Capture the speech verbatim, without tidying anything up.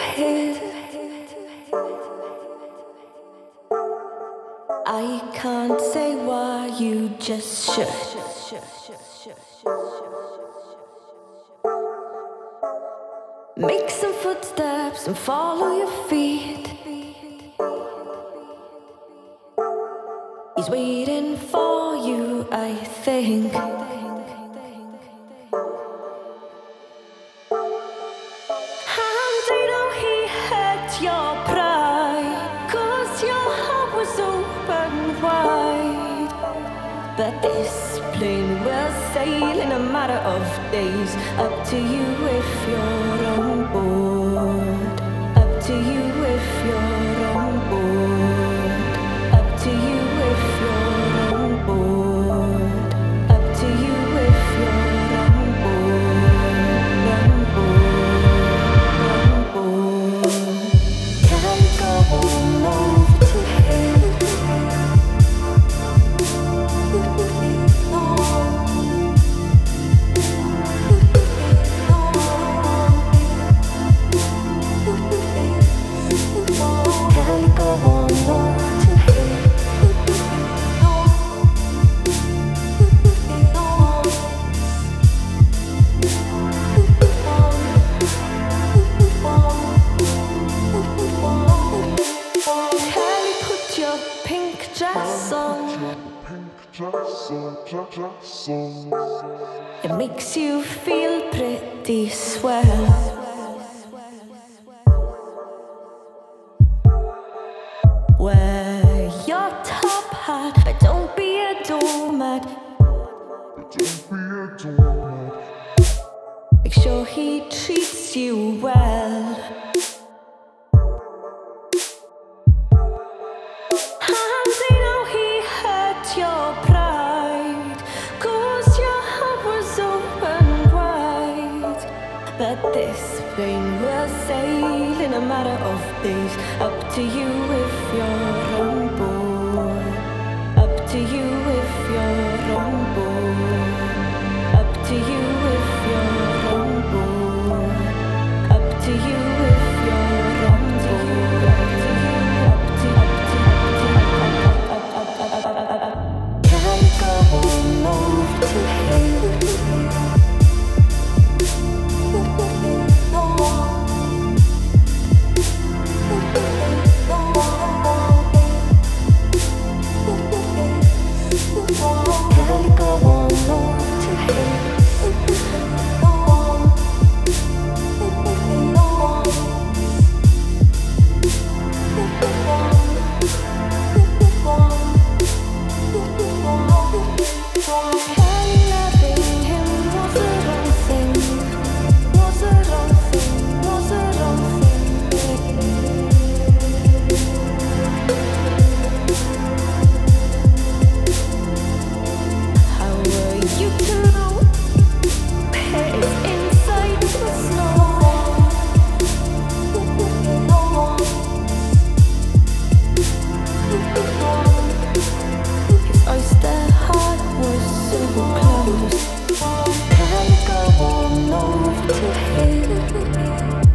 hit. I can't say why, you just should. Make some footsteps and follow your feet. He's waiting for you, I think. How do you know he hurt your pride? 'Cause your heart was open wide. But this plane will sail in a matter of days. Up to you if you're on board. Up to you if you're on board. Up to you if you're on board. Up to you if you're on board. On board. On board. Can't go on over to him. It makes you feel pretty swell. Wear your top hat, but don't be a doormat. Don't be a doormat. Make sure he treats you well. How do you know he hurt your pride? 'Cause your heart was open wide. But this plane will sail in a matter of days. Up to you if you're on board. Up to you if you're on board. Up to you if you're on board. Up to you if you're on board. Up to you, up to, up to, up, up, up, up, up, up, up. Can't go on over to him. Can't go on over to him.